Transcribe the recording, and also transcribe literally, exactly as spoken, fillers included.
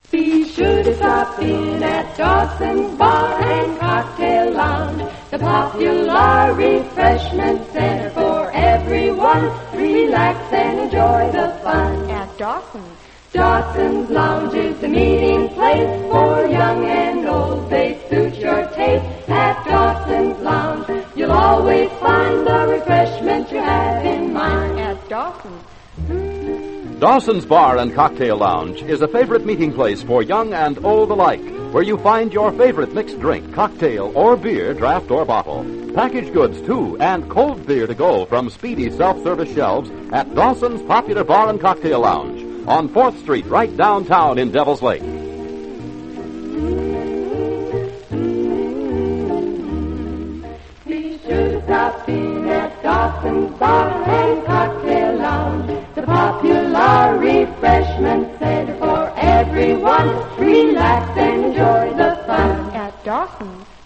Be sure to stop in at Dawson's Bar and Cocktail Lounge, the popular refreshment center for everyone. Relax and enjoy the fun at Dawson's. Dawson's Lounge is the meeting place for young and old. They suit your taste at Dawson's Lounge. You'll always find the refreshment you have in mind at Dawson's. Dawson's Bar and Cocktail Lounge is a favorite meeting place for young and old alike, where you find your favorite mixed drink, cocktail, or beer, draft or bottle. Packaged goods, too, and cold beer to go from speedy self-service shelves at Dawson's Popular Bar and Cocktail Lounge on fourth Street, right downtown in Devil's Lake. Be sure to stop in at Dawson's Bar and Cocktail Lounge, the popular refreshment center for everyone. Relax and enjoy the fun at Dawson's.